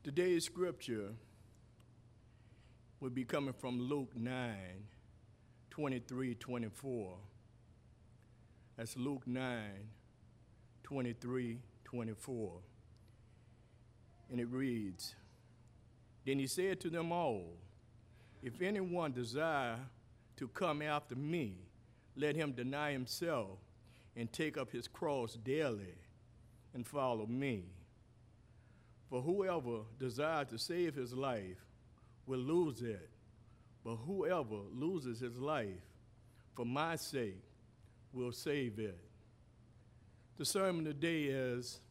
Today's scripture will be coming from Luke 9, 23, 24. That's Luke 9, 23, 24. And it reads, "Then he said to them all, if anyone desire to come after me, let him deny himself and take up his cross daily and follow me. For whoever desires to save his life will lose it, but whoever loses his life for my sake will save it." The sermon today is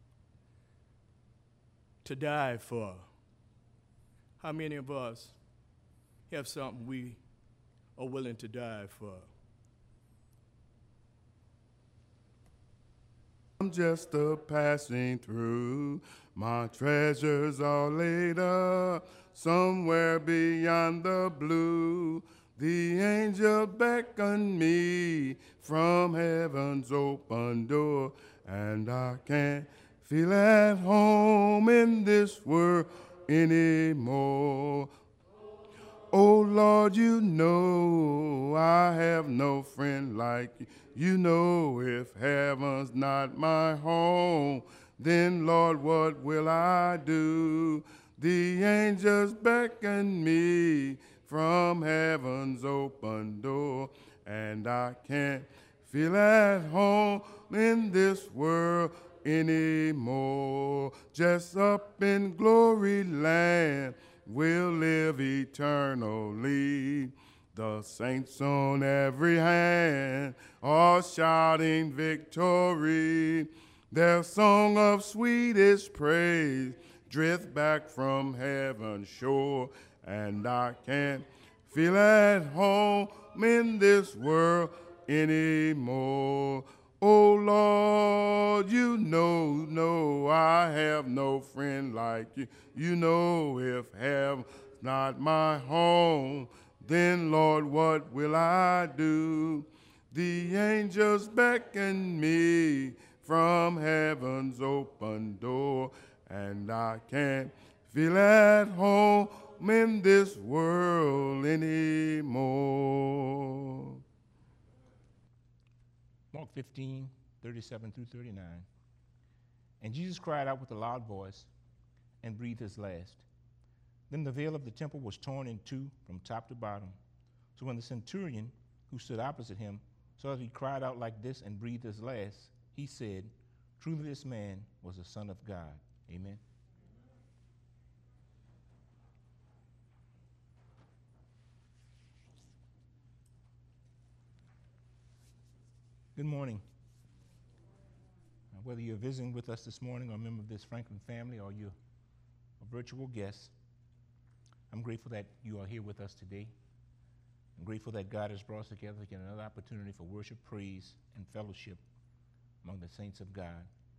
to die for. How many of us have something we are willing to die for? I'm just a passing through. My treasures are laid up somewhere beyond the blue. The angel beckoned me from heaven's open door, and I can't feel at home in this world anymore. Oh Lord, you know I have no friend like you. You know if heaven's not my home, then Lord, what will I do? The angels beckon me from heaven's open door, and I can't feel at home in this world anymore. Just up in glory land we'll live eternally. The saints on every hand are shouting victory. Their song of sweetest praise drifts back from heaven's shore, and I can't feel at home in this world anymore. Oh Lord, you know I have no friend like you. You know if heaven's not my home, then Lord, what will I do? The angels beckon me from heaven's open door, and I can't feel at home in this world anymore. Mark 15, 37 through 39. And Jesus cried out with a loud voice and breathed his last. Then the veil of the temple was torn in two from top to bottom. So when the centurion who stood opposite him saw that he cried out like this and breathed his last, he said, truly this man was the Son of God. Amen. Good morning. Whether you're visiting with us this morning or a member of this Franklin family or you're a virtual guest, I'm grateful that you are here with us today. I'm grateful that God has brought us together to get another opportunity for worship, praise, and fellowship among the saints of God.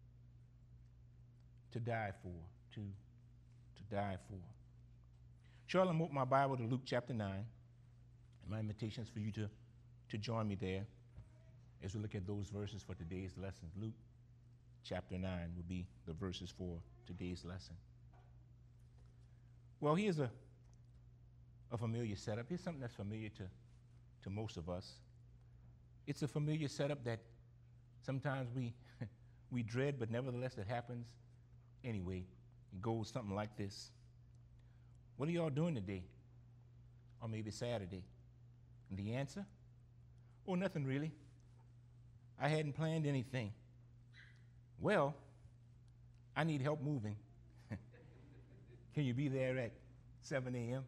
To die for, to die for. Shall I open my Bible to Luke chapter 9, and my invitation is for you to join me there as we look at those verses for today's lesson. Luke chapter 9 will be the verses for today's lesson. Well, here's a familiar setup. Here's something that's familiar to most of us. It's a familiar setup that sometimes we we dread, but nevertheless it happens anyway. It goes something like this. What are y'all doing today? Or maybe Saturday? And the answer? Oh, nothing really. I hadn't planned anything. Well, I need help moving. Can you be there at 7 a.m.?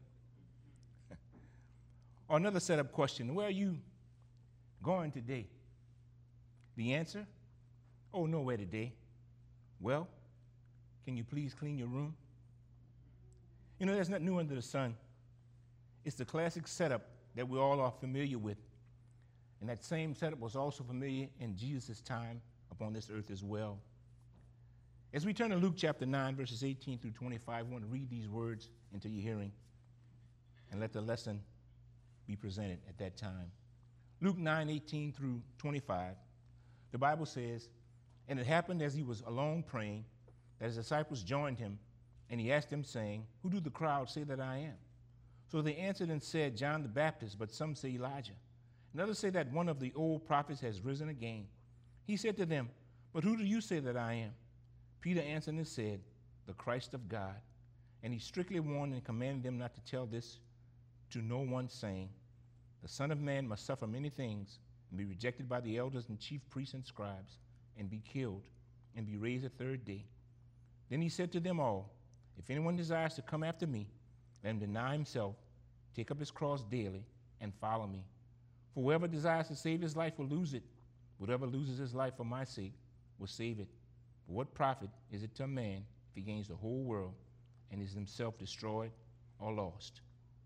Or another setup question, where are you going today? The answer? Oh, nowhere today. Well, can you please clean your room? You know, there's nothing new under the sun. It's the classic setup that we all are familiar with. And that same setup was also familiar in Jesus' time upon this earth as well. As we turn to Luke chapter 9, verses 18 through 25, I want to read these words into your hearing and let the lesson be presented at that time. Luke 9, 18 through 25, the Bible says, and it happened as he was alone praying that his disciples joined him, And he asked them, saying, Who do the crowd say that I am? So they answered and said, John the Baptist, but some say Elijah. And others say that one of the old prophets has risen again. He said to them, But who do you say that I am? Peter answered and said, The Christ of God. And he strictly warned and commanded them not to tell this to no one, saying, The Son of Man must suffer many things, and be rejected by the elders and chief priests and scribes, and be killed, and be raised the third day. Then he said to them all, If anyone desires to come after me, let him deny himself, take up his cross daily, and follow me. For whoever desires to save his life will lose it. Whoever loses his life for my sake will save it. But what profit is it to a man if he gains the whole world and is himself destroyed or lost?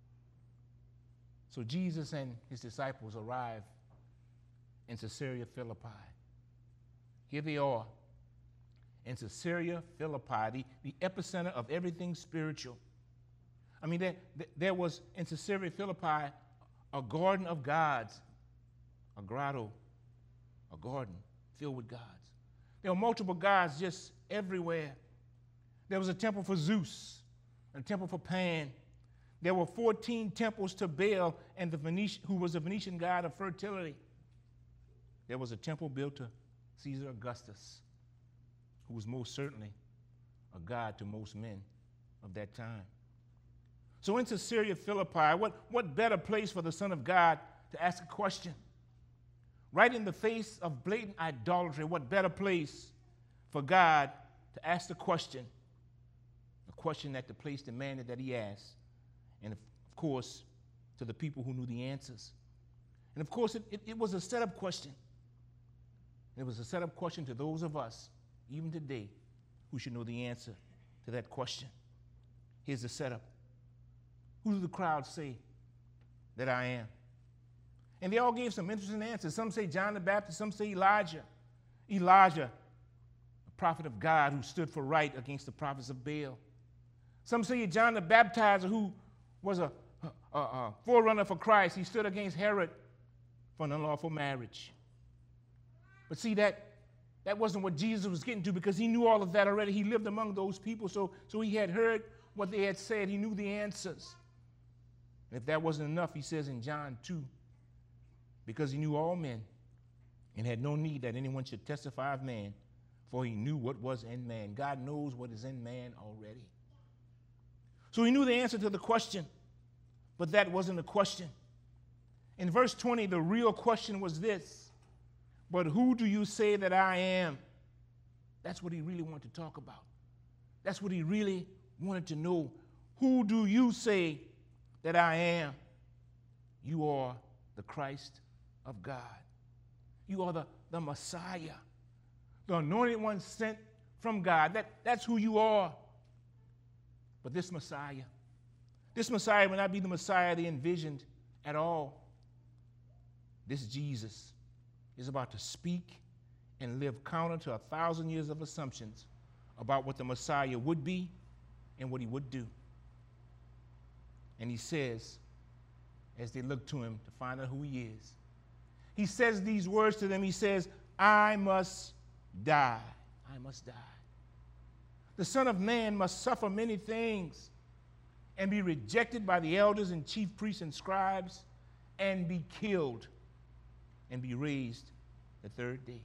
So Jesus and his disciples arrive in Caesarea Philippi. Here they are in Caesarea Philippi, the epicenter of everything spiritual. I mean, there was in Caesarea Philippi a garden of gods, a grotto, a garden filled with gods. There were multiple gods just everywhere. There was a temple for Zeus, a temple for Pan. There were 14 temples to Baal, and who was the Venetian god of fertility. There was a temple built to Caesar Augustus, who was most certainly a god to most men of that time. So in Caesarea Philippi, what better place for the Son of God to ask a question? Right in the face of blatant idolatry, what better place for God to ask the question? A question that the place demanded that he ask. And of course, to the people who knew the answers. And of course, it was a setup question. It was a setup question to those of us, even today, who should know the answer to that question. Here's the setup. Who do the crowd say that I am? And they all gave some interesting answers. Some say John the Baptist, some say Elijah. Elijah, a prophet of God who stood for right against the prophets of Baal. Some say John the Baptizer, who was a forerunner for Christ. He stood against Herod for an unlawful marriage. But see, that wasn't what Jesus was getting to, because he knew all of that already. He lived among those people, so he had heard what they had said. He knew the answers. And if that wasn't enough, he says in John 2, because he knew all men and had no need that anyone should testify of man, for he knew what was in man. God knows what is in man already. So he knew the answer to the question, but that wasn't the question. In verse 20, the real question was this: But who do you say that I am? That's what he really wanted to talk about. That's what he really wanted to know. Who do you say that I am? You are the Christ of God. You are the Messiah, the anointed one sent from God. That's who you are. But this Messiah will not be the Messiah they envisioned at all. This Jesus is about to speak and live counter to 1,000 years of assumptions about what the Messiah would be and what he would do. And he says, as they look to him to find out who he is, he says these words to them. He says, I must die. I must die. The Son of Man must suffer many things and be rejected by the elders and chief priests and scribes and be killed and be raised the third day.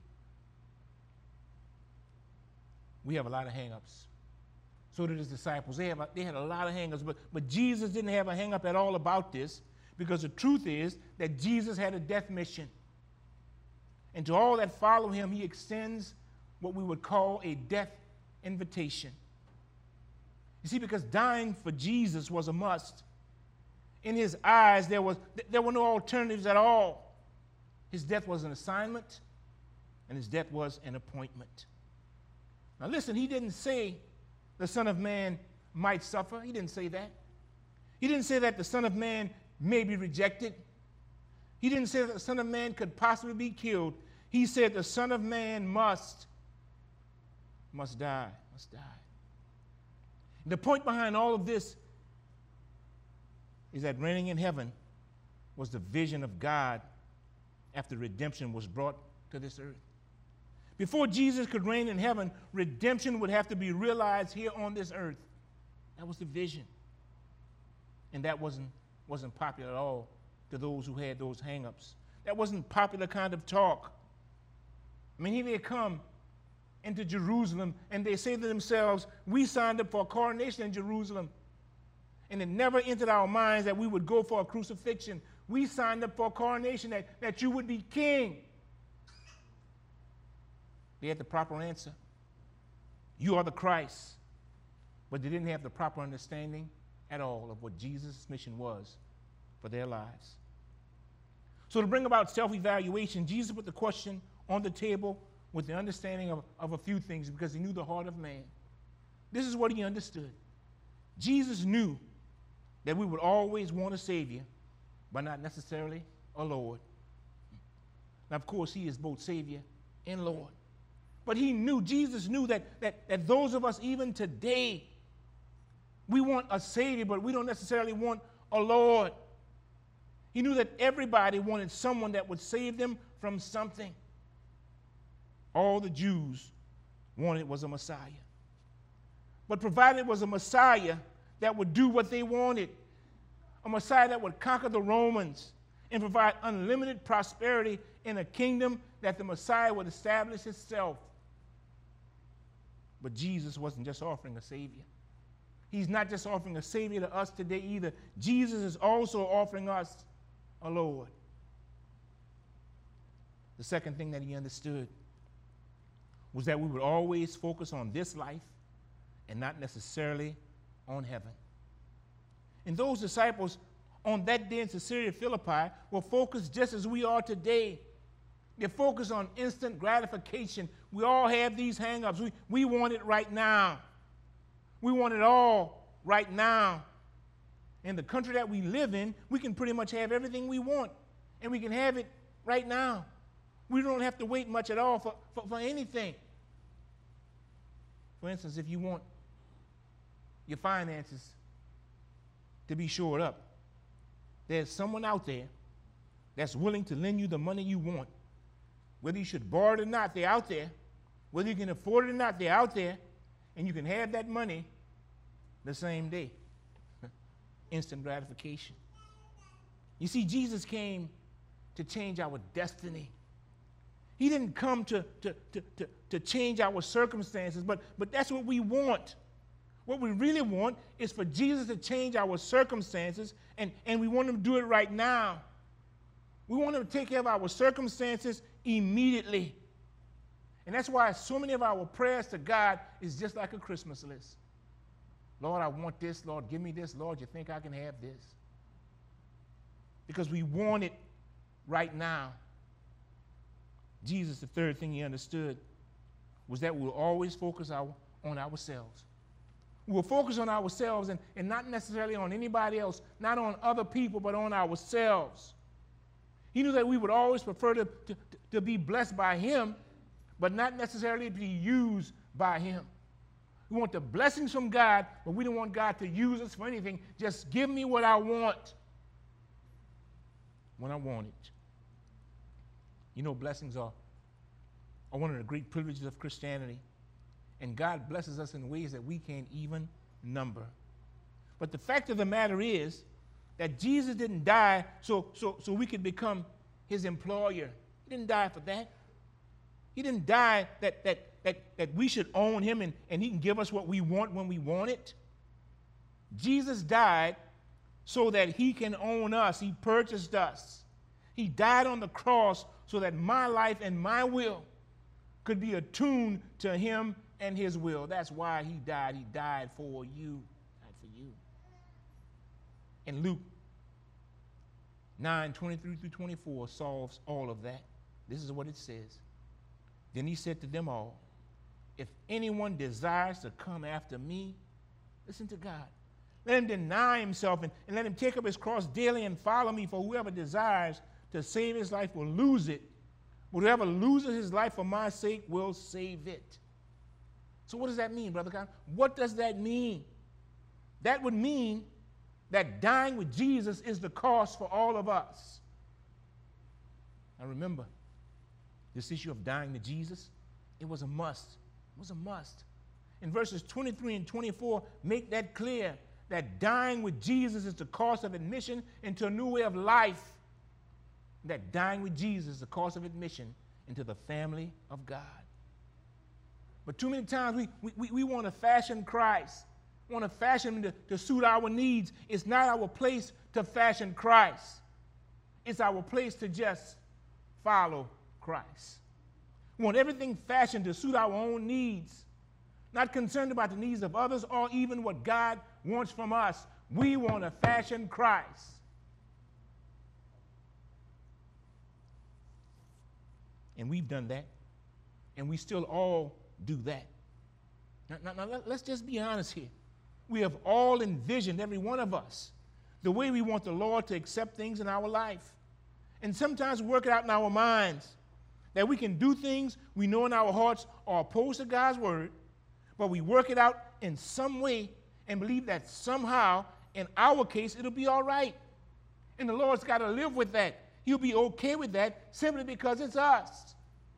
We have a lot of hang-ups. So did his disciples. They had a lot of hang-ups, but Jesus didn't have a hang-up at all about this, because the truth is that Jesus had a death mission. And to all that follow him, he extends what we would call a death invitation. You see, because dying for Jesus was a must. In his eyes, there were no alternatives at all. His death was an assignment, and his death was an appointment. Now listen, he didn't say the Son of Man might suffer. He didn't say that. He didn't say that the Son of Man may be rejected. He didn't say that the Son of Man could possibly be killed. He said the Son of Man must die, must die. The point behind all of this is that reigning in heaven was the vision of God after redemption was brought to this earth. Before Jesus could reign in heaven, redemption would have to be realized here on this earth. That was the vision. And that wasn't popular at all to those who had those hang-ups. That wasn't popular kind of talk. I mean, here they come into Jerusalem, and they say to themselves, we signed up for a coronation in Jerusalem. And it never entered our minds that we would go for a crucifixion. We signed up for a coronation, that you would be king. They had the proper answer. You are the Christ. But they didn't have the proper understanding at all of what Jesus' mission was for their lives. So to bring about self-evaluation, Jesus put the question on the table with the understanding of a few things, because he knew the heart of man. This is what he understood. Jesus knew that we would always want a Savior, but not necessarily a Lord. Now, of course, he is both Savior and Lord. But Jesus knew that those of us even today, we want a Savior, but we don't necessarily want a Lord. He knew that everybody wanted someone that would save them from something. All the Jews wanted was a Messiah. But provided it was a Messiah that would do what they wanted, a Messiah that would conquer the Romans and provide unlimited prosperity in a kingdom that the Messiah would establish itself. But Jesus wasn't just offering a Savior. He's not just offering a Savior to us today either. Jesus is also offering us a Lord. The second thing that he understood was that we would always focus on this life and not necessarily on heaven. And those disciples on that day in Caesarea Philippi were focused just as we are today. They're focused on instant gratification. We all have these hang-ups. We want it right now. We want it all right now. In the country that we live in, we can pretty much have everything we want, and we can have it right now. We don't have to wait much at all for anything. For instance, if you want your finances to be shored up, there's someone out there that's willing to lend you the money you want. Whether you should borrow it or not, they're out there. Whether you can afford it or not, they're out there. And you can have that money the same day. Instant gratification. You see, Jesus came to change our destiny. He didn't come to change our circumstances, but that's what we want. What we really want is for Jesus to change our circumstances, and we want him to do it right now. We want him to take care of our circumstances immediately. And that's why so many of our prayers to God is just like a Christmas list. Lord, I want this. Lord, give me this. Lord, you think I can have this? Because we want it right now. Jesus, the third thing he understood was that we will always focus on ourselves. We will focus on ourselves and not necessarily on anybody else, not on other people, but on ourselves. He knew that we would always prefer to be blessed by him, but not necessarily to be used by him. We want the blessings from God, but we don't want God to use us for anything. Just give me what I want when I want it. You know, blessings are one of the great privileges of Christianity. And God blesses us in ways that we can't even number. But the fact of the matter is that Jesus didn't die so we could become his employer. He didn't die for that. He didn't die that we should own him and he can give us what we want when we want it. Jesus died so that he can own us. He purchased us. He died on the cross so that my life and my will could be attuned to him and his will. That's why he died. He died for you, not for you. And Luke 9:23-24 solves all of that. This is what it says. Then he said to them all, if anyone desires to come after me, listen to God. Let him deny himself and let him take up his cross daily and follow me. For whoever desires to save his life will lose it. But whoever loses his life for my sake will save it. So what does that mean, Brother Con? What does that mean? That would mean that dying with Jesus is the cost for all of us. Now remember, this issue of dying to Jesus, it was a must. It was a must. in verses 23 and 24 make that clear, that dying with Jesus is the cost of admission into a new way of life. That dying with Jesus is the cost of admission into the family of God. But too many times we want to fashion Christ, want to fashion him to suit our needs. It's not our place to fashion Christ. It's our place to just follow Christ. We want everything fashioned to suit our own needs, not concerned about the needs of others or even what God wants from us. We want to fashion Christ. And we've done that, and we still all do that. Now let's just be honest here. We have all envisioned, every one of us, the way we want the Lord to accept things in our life. And sometimes we work it out in our minds that we can do things we know in our hearts are opposed to God's word, but we work it out in some way and believe that somehow, in our case, it'll be all right. And the Lord's got to live with that. He'll be okay with that simply because it's us.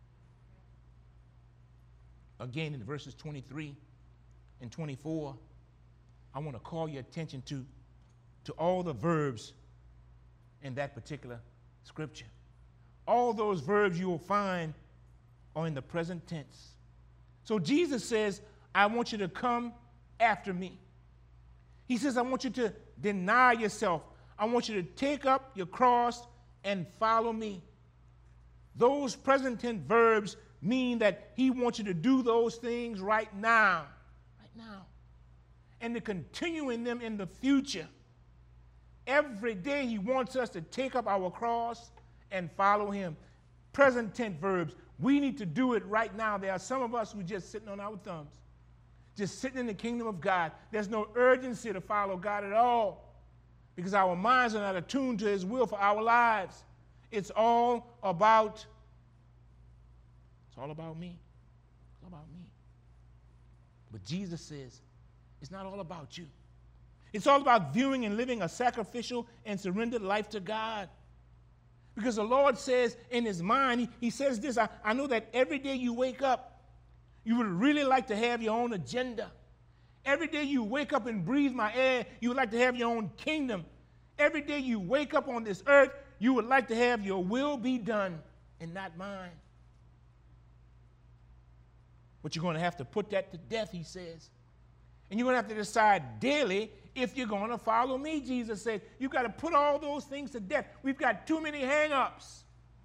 Again, in verses 23 and 24, I want to call your attention to all the verbs in that particular scripture. All those verbs you will find are in the present tense. So Jesus says, I want you to come after me. He says, I want you to deny yourself. I want you to take up your cross and follow me. Those present tense verbs mean that he wants you to do those things right now. Right now. And to continue in them in the future. Every day he wants us to take up our cross and follow him. Present tense verbs. We need to do it right now. There are some of us who are just sitting on our thumbs. Just sitting in the kingdom of God. There's no urgency to follow God at all. Because our minds are not attuned to his will for our lives. It's all about me. It's all about me. But Jesus says, it's not all about you. It's all about viewing and living a sacrificial and surrendered life to God. Because the Lord says in his mind, he says this, I know that every day you wake up, you would really like to have your own agenda. Every day you wake up and breathe my air, you would like to have your own kingdom. Every day you wake up on this earth, you would like to have your will be done and not mine. But you're going to have to put that to death, he says. And you're going to have to decide daily if you're going to follow me, Jesus said. You've got to put all those things to death. We've got too many hang-ups.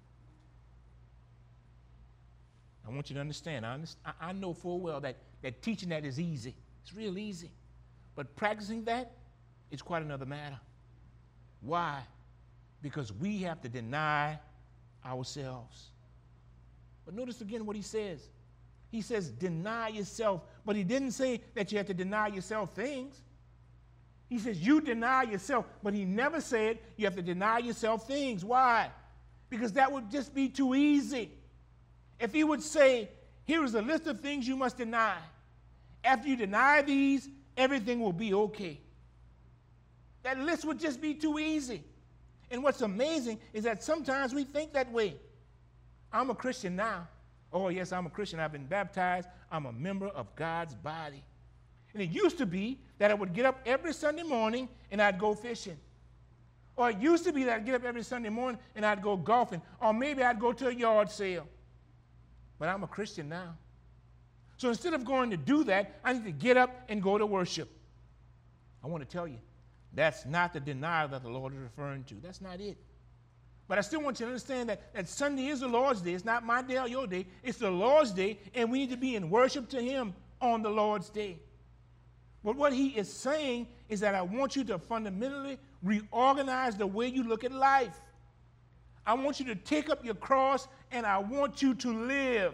I want you to understand. I know full well that teaching that is easy. It's real easy. But practicing that is quite another matter. Why? Because we have to deny ourselves. But notice again what he says. He says, deny yourself. But he didn't say that you have to deny yourself things. He says, you deny yourself. But he never said you have to deny yourself things. Why? Because that would just be too easy. If he would say, here is a list of things you must deny. After you deny these, everything will be okay. That list would just be too easy. And what's amazing is that sometimes we think that way. I'm a Christian now. Oh, yes, I'm a Christian. I've been baptized. I'm a member of God's body. And it used to be that I would get up every Sunday morning and I'd go fishing. Or it used to be that I'd get up every Sunday morning and I'd go golfing. Or maybe I'd go to a yard sale. But I'm a Christian now. So instead of going to do that, I need to get up and go to worship. I want to tell you, that's not the denial that the Lord is referring to. That's not it. But I still want you to understand that Sunday is the Lord's day. It's not my day or your day. It's the Lord's day, and we need to be in worship to him on the Lord's day. But what he is saying is that I want you to fundamentally reorganize the way you look at life. I want you to take up your cross, and I want you to live.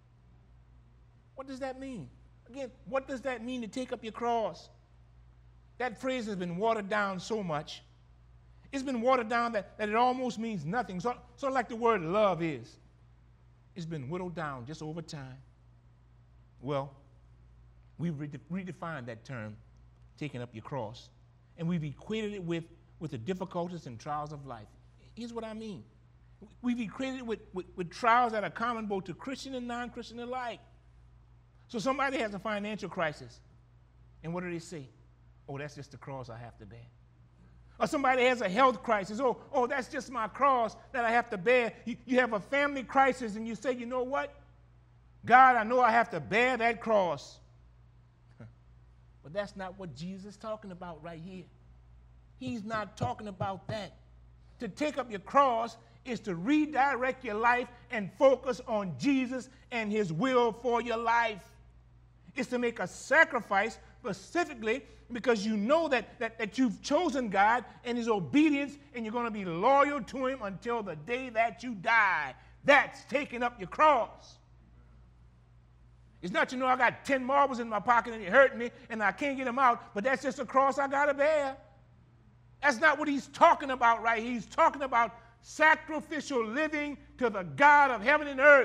What does that mean? Again, what does that mean to take up your cross? That phrase has been watered down so much. It's been watered down that it almost means nothing. Sort of like the word love is. It's been whittled down just over time. Well, we've redefined that term, taking up your cross, and we've equated it with the difficulties and trials of life. Here's what I mean. We've equated it with trials that are common both to Christian and non-Christian alike. So somebody has a financial crisis, and what do they say? Oh, that's just the cross I have to bear. Or somebody has a health crisis. Oh, that's just my cross that I have to bear. You have a family crisis, and you say, you know what? God, I know I have to bear that cross. But that's not what Jesus is talking about right here. He's not talking about that. To take up your cross is to redirect your life and focus on Jesus and his will for your life. It's to make a sacrifice specifically because you know that you've chosen God and his obedience, and you're going to be loyal to him until the day that you die. That's taking up your cross. It's not, I got 10 marbles in my pocket and it hurt me and I can't get them out, but that's just a cross I got to bear. That's not what he's talking about right here. He's talking about sacrificial living to the God of heaven and earth.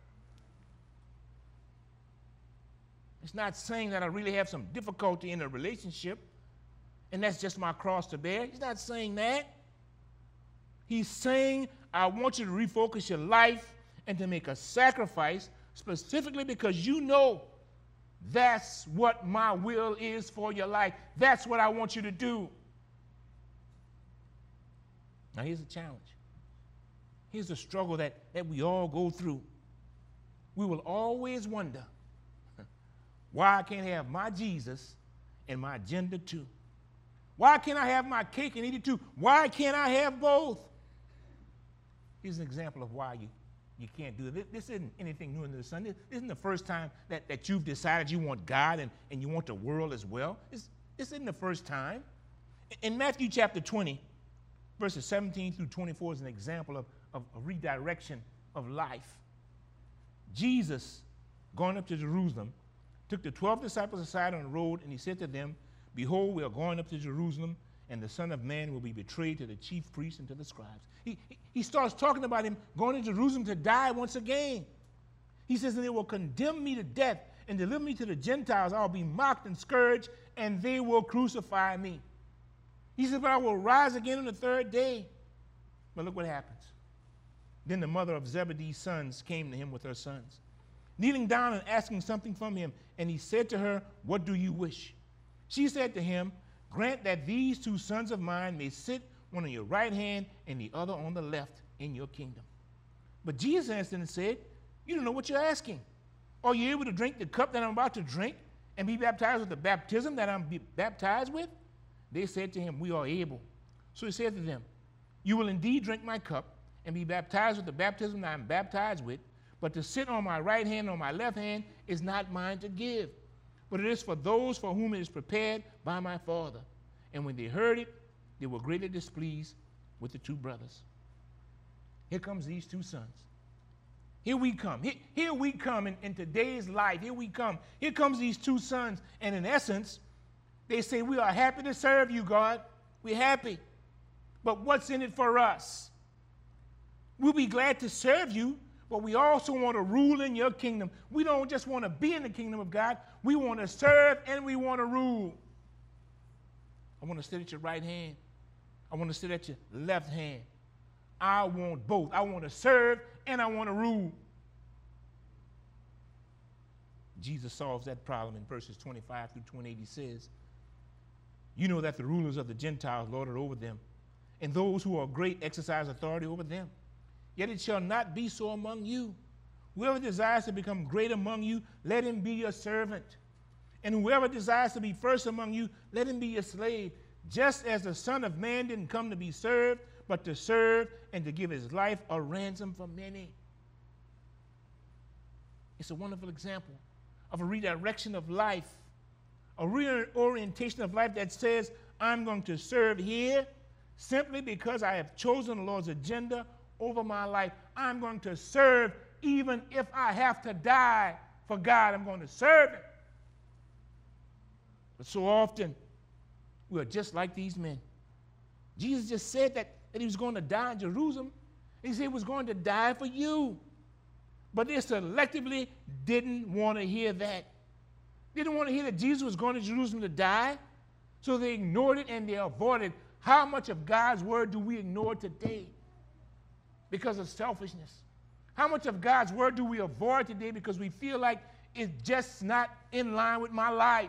It's not saying that I really have some difficulty in a relationship and that's just my cross to bear. He's not saying that. He's saying, I want you to refocus your life and to make a sacrifice specifically because you know that's what my will is for your life. That's what I want you to do. Now here's a challenge. Here's a struggle that we all go through. We will always wonder why I can't have my Jesus and my agenda too. Why can't I have my cake and eat it too? Why can't I have both? Here's an example of why you can't do it. This isn't anything new under the sun. This isn't the first time that you've decided you want God and you want the world as well. This isn't the first time. In Matthew chapter 20, verses 17 through 24 is an example of a redirection of life. Jesus, going up to Jerusalem, took the 12 disciples aside on the road, and he said to them, behold, we are going up to Jerusalem, and the Son of Man will be betrayed to the chief priests and to the scribes. He starts talking about him going to Jerusalem to die once again. He says, and they will condemn me to death and deliver me to the Gentiles. I'll be mocked and scourged, and they will crucify me. He says, but I will rise again on the third day. But look what happens. Then the mother of Zebedee's sons came to him with her sons, kneeling down and asking something from him. And he said to her, what do you wish? She said to him, grant that these two sons of mine may sit, one on your right hand and the other on the left, in your kingdom. But Jesus answered and said, you don't know what you're asking. Are you able to drink the cup that I'm about to drink and be baptized with the baptism that I'm baptized with? They said to him, we are able. So he said to them, you will indeed drink my cup and be baptized with the baptism that I'm baptized with, but to sit on my right hand or my left hand is not mine to give, but it is for those for whom it is prepared by my Father. And when they heard it, they were greatly displeased with the two brothers. Here comes these two sons. Here we come. Here we come in today's life. Here we come. Here comes these two sons. And in essence, they say, we are happy to serve you, God. We're happy. But what's in it for us? We'll be glad to serve you, but we also want to rule in your kingdom. We don't just want to be in the kingdom of God. We want to serve and we want to rule. I want to sit at your right hand. I want to sit at your left hand. I want both. I want to serve and I want to rule. Jesus solves that problem in verses 25 through 28. He says, you know that the rulers of the Gentiles lord it over them, and those who are great exercise authority over them. Yet it shall not be so among you. Whoever desires to become great among you, let him be your servant. And whoever desires to be first among you, let him be your slave. Just as the Son of Man didn't come to be served, but to serve and to give his life a ransom for many. It's a wonderful example of a redirection of life, a reorientation of life that says, I'm going to serve here simply because I have chosen the Lord's agenda over my life. I'm going to serve even if I have to die for God. I'm going to serve him. But so often, we are just like these men. Jesus just said that he was going to die in Jerusalem. He said he was going to die for you. But they selectively didn't want to hear that. They didn't want to hear that Jesus was going to Jerusalem to die. So they ignored it and they avoided. How much of God's word do we ignore today because of selfishness? How much of God's word do we avoid today because we feel like is just not in line with my life.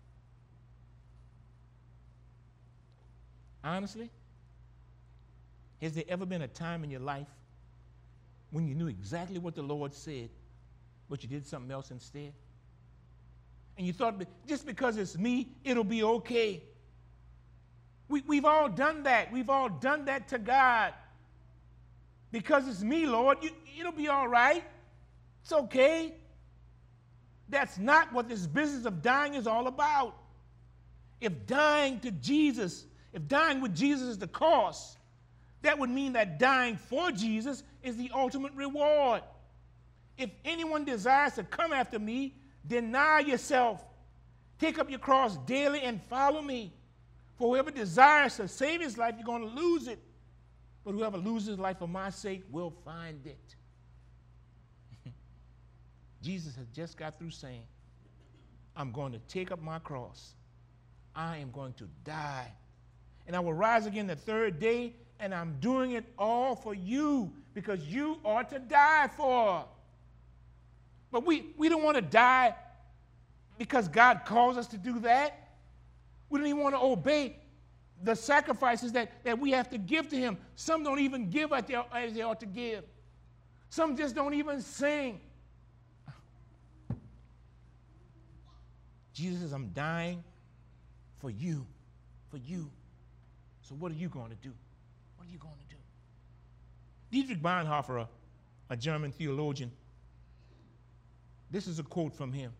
Honestly, has there ever been a time in your life when you knew exactly what the Lord said, but you did something else instead? And you thought, just because it's me, it'll be okay. We've all done that. We've all done that to God. Because it's me, Lord, it'll be all right. It's okay. That's not what this business of dying is all about. If dying with Jesus is the cost, that would mean that dying for Jesus is the ultimate reward. If anyone desires to come after me, deny yourself. Take up your cross daily and follow me. For whoever desires to save his life, you're going to lose it. But whoever loses his life for my sake will find it. Jesus has just got through saying, I'm going to take up my cross. I am going to die. And I will rise again the third day, and I'm doing it all for you because you are to die for. But we don't want to die because God calls us to do that. We don't even want to obey the sacrifices that we have to give to him. Some don't even give as they ought to give. Some just don't even sing. Jesus says, I'm dying for you, for you. So what are you going to do? What are you going to do? Dietrich Bonhoeffer, a German theologian, this is a quote from him.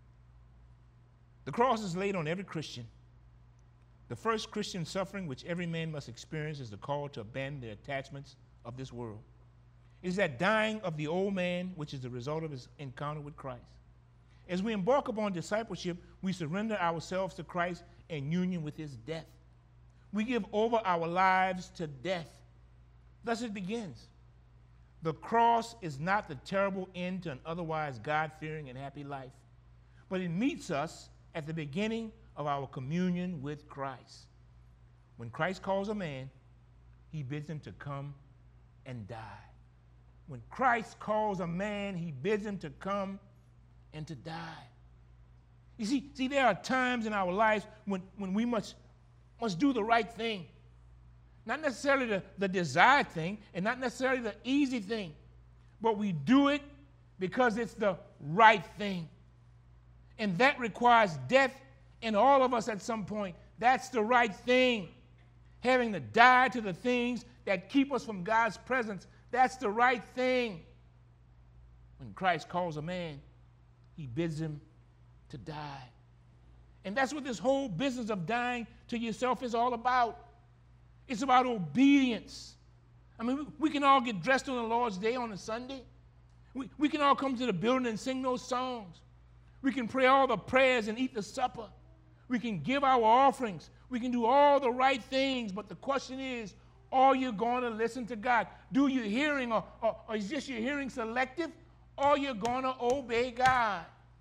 The cross is laid on every Christian. The first Christian suffering which every man must experience is the call to abandon the attachments of this world. It is that dying of the old man which is the result of his encounter with Christ. As we embark upon discipleship, we surrender ourselves to Christ in union with his death. We give over our lives to death. Thus it begins. The cross is not the terrible end to an otherwise God-fearing and happy life, but it meets us at the beginning of our communion with Christ. When Christ calls a man, he bids him to come and die. When Christ calls a man, he bids him to come and to die. You see, there are times in our lives when we must do the right thing. Not necessarily the desired thing and not necessarily the easy thing, but we do it because it's the right thing. And that requires death in all of us at some point. That's the right thing. Having to die to the things that keep us from God's presence, that's the right thing. When Christ calls a man, he bids him to die. And that's what this whole business of dying to yourself is all about. It's about obedience. I mean, we can all get dressed on the Lord's Day on a Sunday. We can all come to the building and sing those songs. We can pray all the prayers and eat the supper. We can give our offerings. We can do all the right things. But the question is, are you going to listen to God? Do your hearing, or is just your hearing selective? Or are you going to obey God?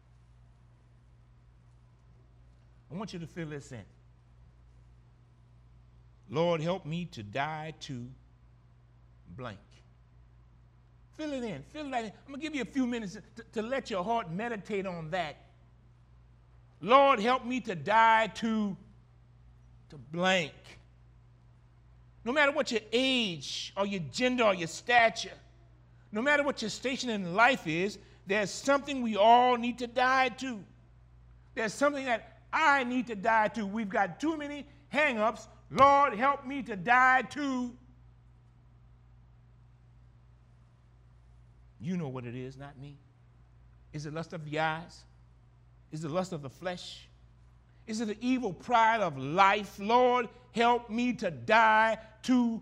I want you to fill this in. Lord, help me to die to blank. Fill it in. Fill that in. I'm going to give you a few minutes to let your heart meditate on that. Lord, help me to die to blank. No matter what your age or your gender or your stature, no matter what your station in life is, there's something we all need to die to. There's something that I need to die to. We've got too many hang-ups. Lord, help me to die to. You know what it is, not me. Is it lust of the eyes? Is it lust of the flesh? Is it the evil pride of life? Lord, help me to die to.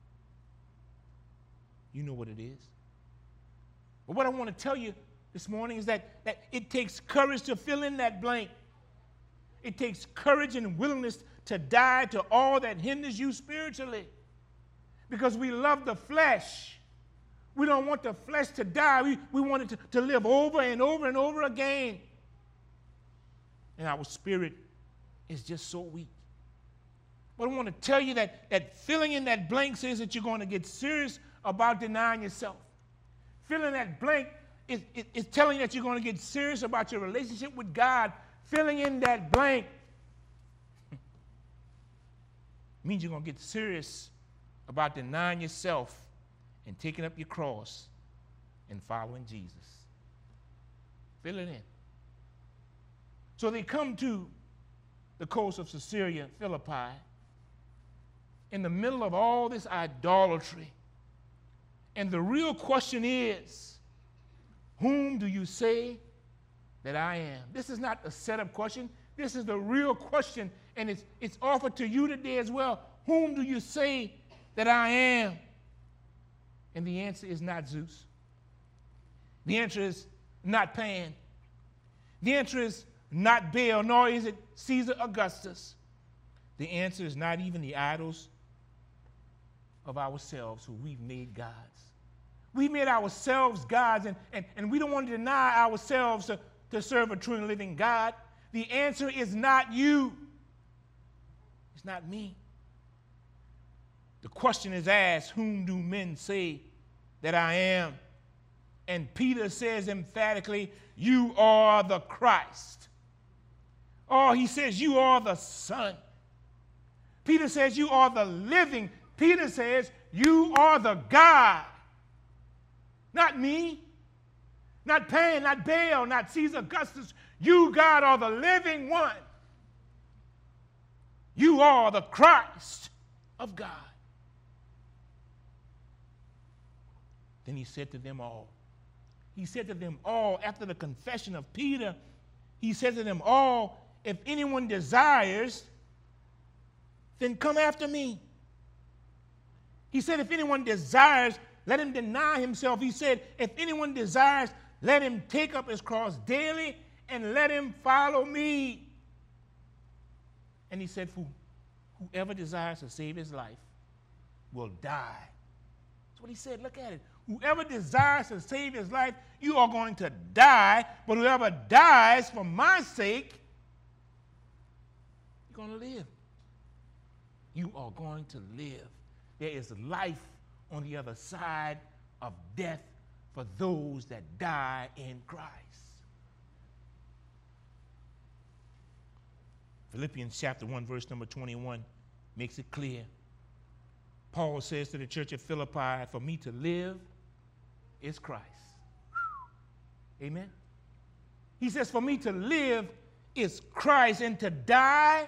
You know what it is. But what I want to tell you this morning is that it takes courage to fill in that blank. It takes courage and willingness to die to all that hinders you spiritually. Because we love the flesh. We don't want the flesh to die. We want it to live over and over and over again. And our spirit is just so weak. But I want to tell you that filling in that blank says that you're going to get serious about denying yourself. Filling that blank it's telling you that you're going to get serious about your relationship with God. Filling in that blank means you're going to get serious about denying yourself and taking up your cross and following Jesus. Fill it in. So they come to the coast of Caesarea Philippi in the middle of all this idolatry. And the real question is, whom do you say that I am? This is not a setup question. This is the real question, and it's offered to you today as well. Whom do you say that I am? And the answer is not Zeus. The answer is not Pan. The answer is not Baal, nor is it Caesar Augustus. The answer is not even the idols of ourselves who we've made gods. We've made ourselves gods, and we don't want to deny ourselves to serve a true and living God. The answer is not you. It's not me. The question is asked, whom do men say that I am? And Peter says emphatically, you are the Christ. Or he says, you are the Son. Peter says, you are the living. Peter says, you are the God. Not me, not Pan, not Baal, not Caesar Augustus. You, God, are the living one. You are the Christ of God. Then he said to them all. He said to them all, after the confession of Peter, he said to them all, if anyone desires, then come after me. He said, if anyone desires, let him deny himself. He said, if anyone desires, let him take up his cross daily and let him follow me. And he said, whoever desires to save his life will die. That's what he said. Look at it. Whoever desires to save his life, you are going to die. But whoever dies for my sake, you're going to live. You are going to live. There is life on the other side of death for those that die in Christ. Philippians chapter 1, verse number 21 makes it clear. Paul says to the church at Philippi, for me to live is Christ. Amen? He says, for me to live is Christ, and to die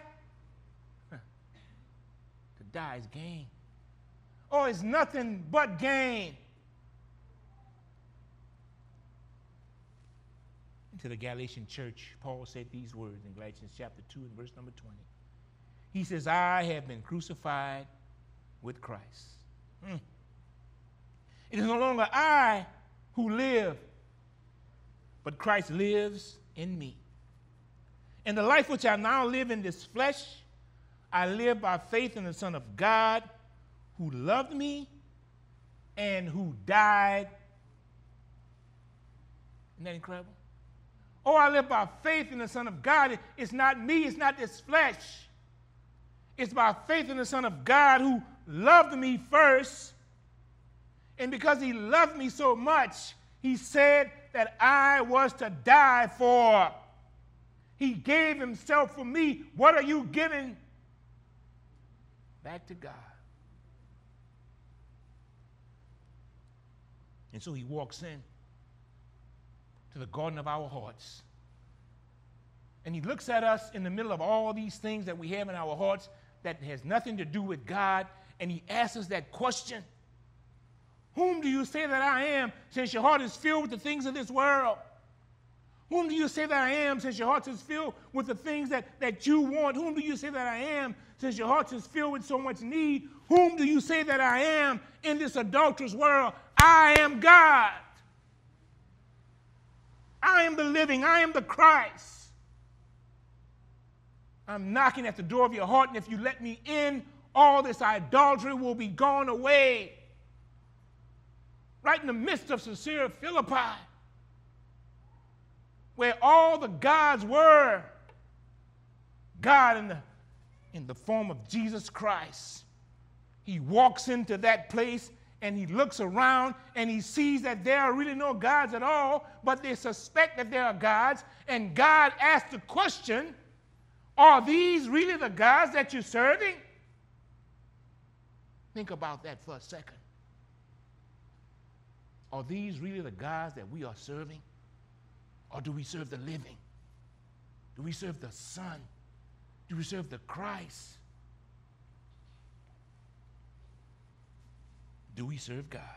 is gain. Oh, it's nothing but gain. And to the Galatian church, Paul said these words in Galatians chapter 2 and verse number 20. He says, I have been crucified with Christ. It is no longer I who live, but Christ lives in me. And the life which I now live in this flesh, I live by faith in the Son of God, who loved me and who died. Isn't that incredible? Oh, I live by faith in the Son of God. It's not me, it's not this flesh. It's by faith in the Son of God who loved me first. And because he loved me so much, he said that I was to die for. He gave himself for me. What are you giving back to God? And so he walks in to the garden of our hearts. And he looks at us in the middle of all these things that we have in our hearts that has nothing to do with God. And he asks us that question. Whom do you say that I am, since your heart is filled with the things of this world? Whom do you say that I am, since your heart is filled with the things that you want? Whom do you say that I am, since your heart is filled with so much need? Whom do you say that I am in this adulterous world? I am God. I am the living. I am the Christ. I'm knocking at the door of your heart, and if you let me in, all this idolatry will be gone away. Right in the midst of Caesarea Philippi, where all the gods were, God in the form of Jesus Christ. He walks into that place and he looks around and he sees that there are really no gods at all, but they suspect that there are gods, and God asks the question, are these really the gods that you're serving? Think about that for a second. Are these really the gods that we are serving? Or do we serve the living? Do we serve the Son? Do we serve the Christ? Do we serve God?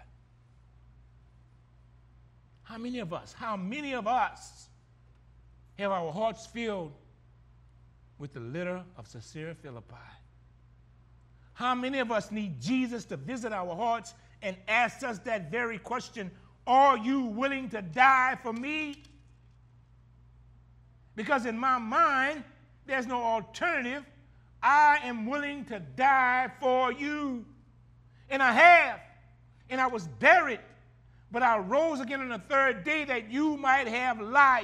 How many of us have our hearts filled with the litter of Caesarea Philippi? How many of us need Jesus to visit our hearts and ask us that very question, are you willing to die for me? Because in my mind, there's no alternative. I am willing to die for you. And I have. And I was buried. But I rose again on the third day that you might have life.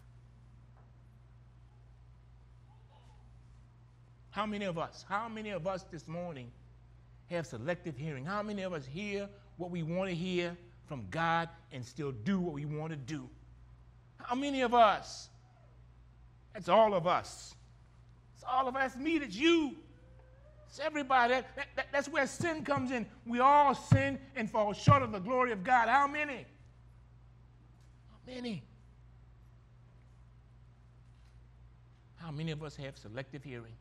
How many of us this morning have selective hearing? How many of us hear what we want to hear from God and still do what we want to do? How many of us? That's all of us. It's all of us. That's me, that's you. It's everybody. That's where sin comes in. We all sin and fall short of the glory of God. How many? How many? How many of us have selective hearing?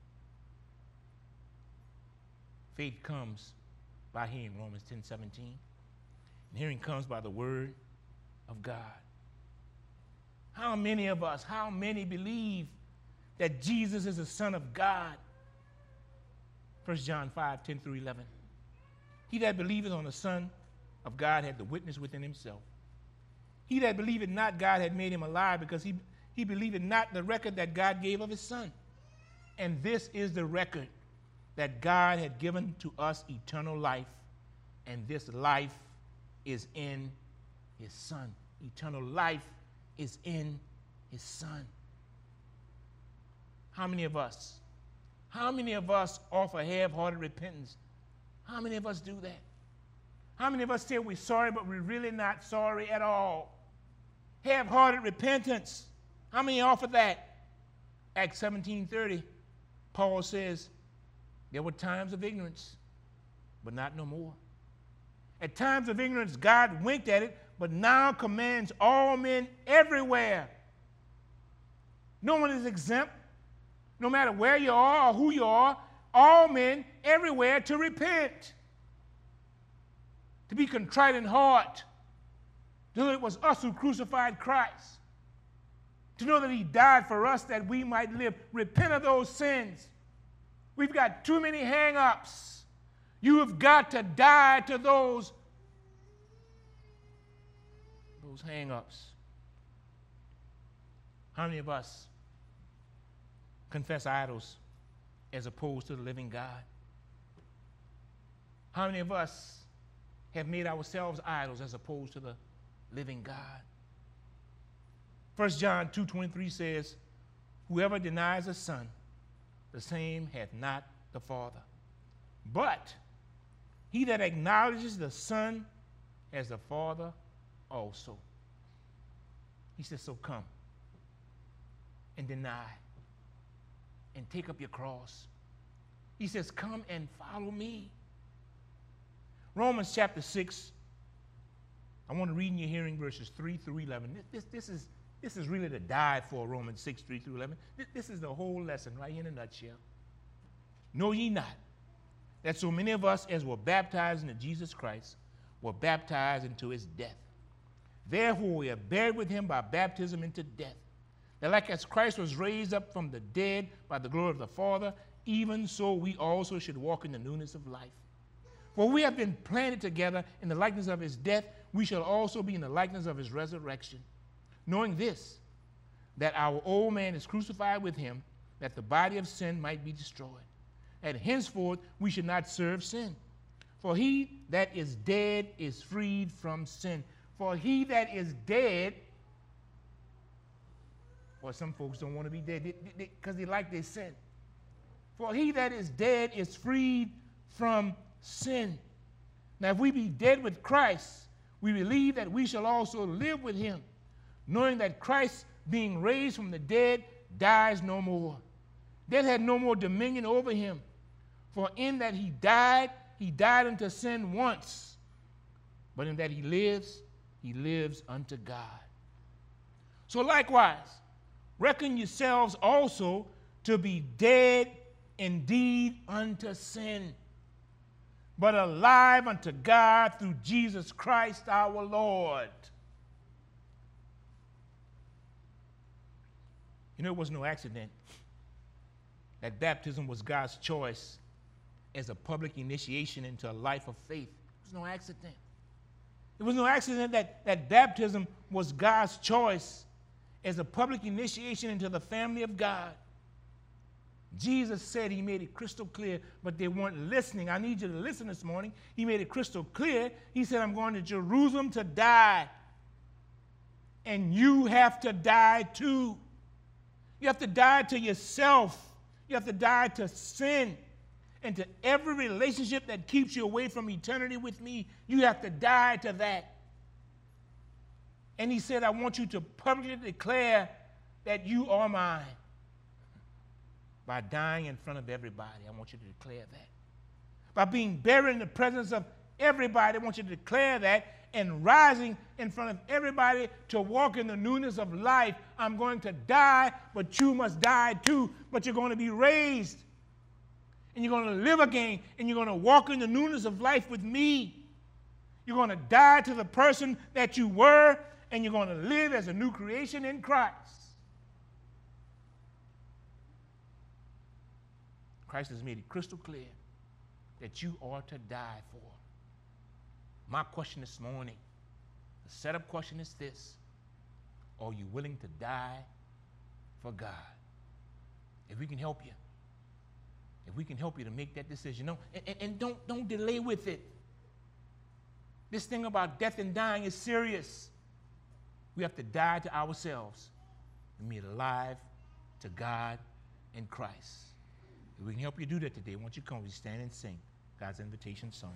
Faith comes by hearing, Romans 10:17. And hearing comes by the word of God. How many of us, how many believe that Jesus is the Son of God? 1 John 5:10 through 11. He that believeth on the Son of God had the witness within himself. He that believeth not God had made him a liar, because he believeth not the record that God gave of his Son. And this is the record, that God had given to us eternal life, and this life is in his Son. Eternal life is in his Son. How many of us offer half-hearted repentance? How many of us do that? How many of us say we're sorry, but we're really not sorry at all? Half-hearted repentance. How many offer that? Acts 17:30, Paul says, there were times of ignorance, but not no more. At times of ignorance, God winked at it, but now commands all men everywhere. No one is exempt, no matter where you are or who you are, all men everywhere to repent, to be contrite in heart, to know it was us who crucified Christ, to know that he died for us that we might live. Repent of those sins. We've got too many hang-ups. You have got to die to those hang-ups. How many of us confess idols as opposed to the living God? How many of us have made ourselves idols as opposed to the living God? 1 John 2:23 says, whoever denies the Son, the same hath not the Father. But he that acknowledges the Son as the Father also. He says, so come and deny and take up your cross. He says, come and follow me. Romans chapter 6, I want to read in your hearing verses 3 through 11. This is really the die for Romans 6, 3 through 11. This is the whole lesson right here in a nutshell. Know ye not that so many of us as were baptized into Jesus Christ were baptized into his death? Therefore we are buried with him by baptism into death, that like as Christ was raised up from the dead by the glory of the Father, even so we also should walk in the newness of life. For we have been planted together in the likeness of his death, we shall also be in the likeness of his resurrection. Knowing this, that our old man is crucified with him, that the body of sin might be destroyed, and henceforth we should not serve sin. For he that is dead is freed from sin. For he that is dead, or some folks don't want to be dead because they like their sin. For he that is dead is freed from sin. Now, if we be dead with Christ, we believe that we shall also live with him, knowing that Christ, being raised from the dead, dies no more. Death had no more dominion over him. For in that he died unto sin once. But in that he lives unto God. So likewise, reckon yourselves also to be dead indeed unto sin, but alive unto God through Jesus Christ our Lord. You know, it was no accident that baptism was God's choice as a public initiation into a life of faith. It was no accident. It was no accident that baptism was God's choice as a public initiation into the family of God. Jesus said, he made it crystal clear, but they weren't listening. I need you to listen this morning. He made it crystal clear. He said, I'm going to Jerusalem to die. And you have to die too. You have to die to yourself. You have to die to sin. And to every relationship that keeps you away from eternity with me, you have to die to that. And he said, I want you to publicly declare that you are mine. By dying in front of everybody, I want you to declare that. By being buried in the presence of everybody, I want you to declare that. And rising in front of everybody to walk in the newness of life. I'm going to die, but you must die too. But you're going to be raised. And you're going to live again. And you're going to walk in the newness of life with me. You're going to die to the person that you were. And you're going to live as a new creation in Christ. Christ has made it crystal clear that you are to die for. My question this morning, the setup question is this: are you willing to die for God? If we can help you, to make that decision, and don't delay with it. This thing about death and dying is serious. We have to die to ourselves and be alive to God in Christ. If we can help you do that today, why don't you come, we stand and sing God's invitation song.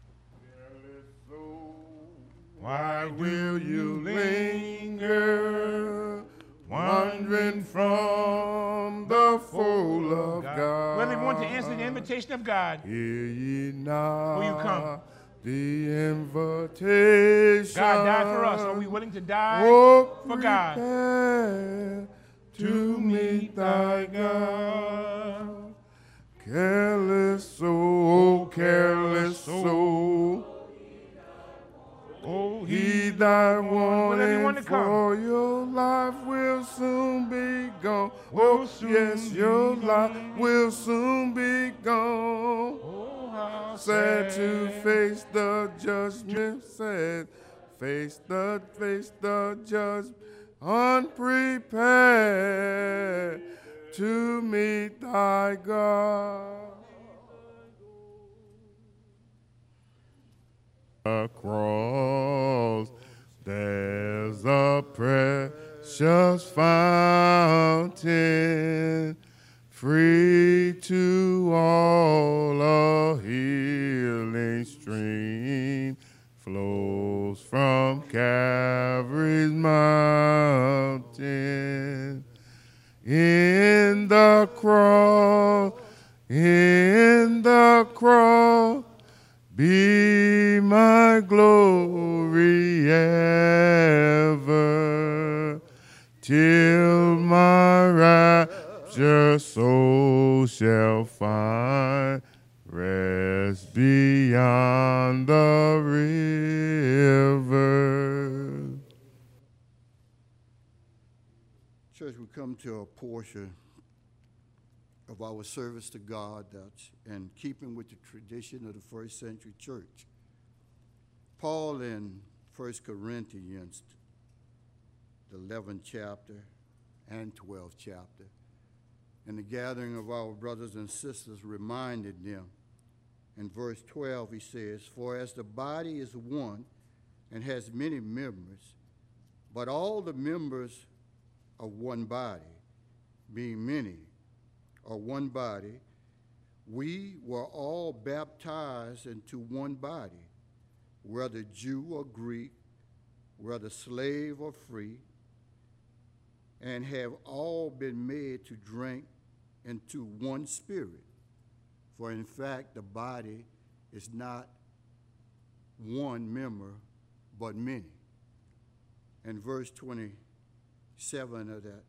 Why will you linger, wandering from the fold of God? Well, if you want to answer the invitation of God, hear ye now. will you come? The invitation. God died for us. Are we willing to die for God? To meet thy God. Careless soul, careless soul. Oh, He that wanted wanted come. for your life will soon be gone. Oh, yes, your life will soon be gone. Oh, how Sad to face the judgment, sad, face the judgment, unprepared to meet thy God. Across there's a precious fountain, free to all, a healing stream flows from Calvary's mountain. In the cross, be my glory ever, till my rapture soul shall find rest beyond the river. Church, we come to a portion of our service to God that's in keeping with the tradition of the first century church. Paul in 1 Corinthians, the 11th chapter and 12th chapter, in the gathering of our brothers and sisters, reminded them. In verse 12, he says, "For as the body is one and has many members, but all the members of one body, being many, are one body, we were all baptized into one body, whether Jew or Greek, whether slave or free, and have all been made to drink into one spirit. For in fact, the body is not one member, but many. And verse 27 of that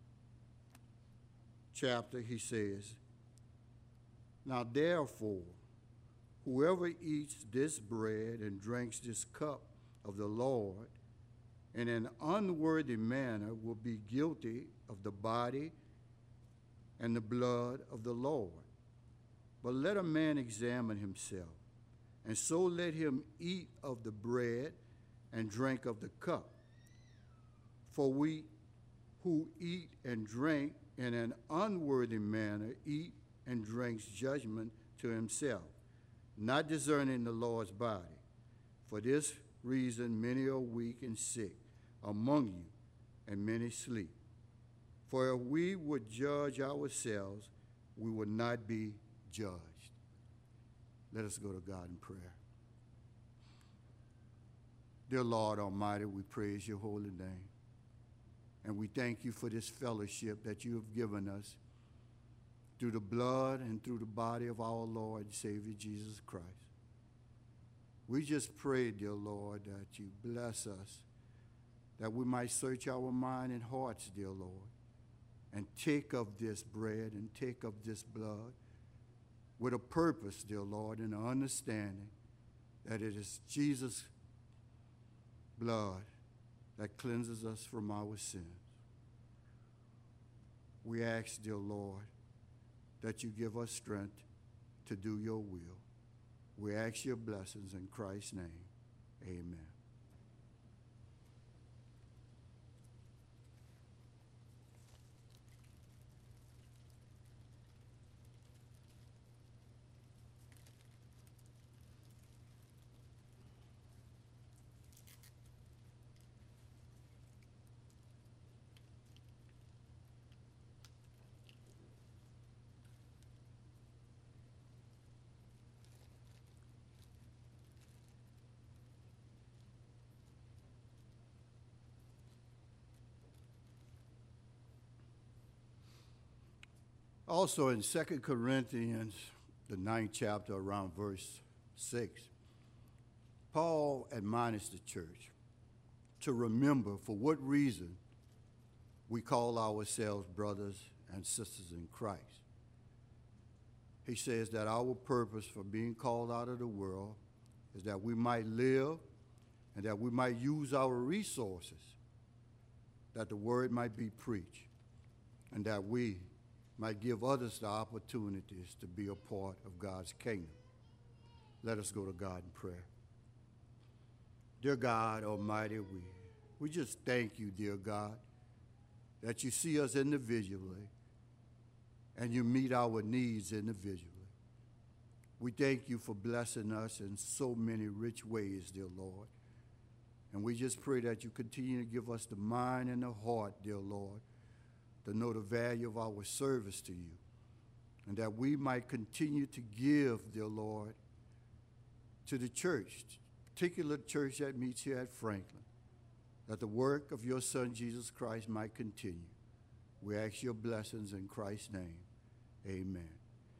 chapter, he says, now therefore, whoever eats this bread and drinks this cup of the Lord in an unworthy manner will be guilty of the body and the blood of the Lord. But let a man examine himself, and so let him eat of the bread and drink of the cup. For we who eat and drink in an unworthy manner eat and drinks judgment to himself, not discerning the Lord's body. For this reason many are weak and sick among you, and many sleep. For if we would judge ourselves, we would not be judged. Let us go to God in prayer. Dear Lord Almighty, we praise your holy name. And we thank you for this fellowship that you have given us through the blood and through the body of our Lord and Savior Jesus Christ. We just pray, dear Lord, that you bless us, that we might search our mind and hearts, dear Lord, and take of this bread and take of this blood with a purpose, dear Lord, and an understanding that it is Jesus' blood that cleanses us from our sins. We ask, dear Lord, that you give us strength to do your will. We ask your blessings in Christ's name. Amen. Also in 2 Corinthians, the 9th chapter, around verse 6, Paul admonished the church to remember for what reason we call ourselves brothers and sisters in Christ. He says that our purpose for being called out of the world is that we might live and that we might use our resources, that the word might be preached, and that we might give others the opportunities to be a part of God's kingdom. Let us go to God in prayer. Dear God Almighty, we just thank you, dear God, that you see us individually and you meet our needs individually. We thank you for blessing us in so many rich ways, dear Lord. And we just pray that you continue to give us the mind and the heart, dear Lord, to know the value of our service to you, and that we might continue to give, dear Lord, to the church, particular church that meets here at Franklin, that the work of your Son, Jesus Christ, might continue. We ask your blessings in Christ's name. Amen.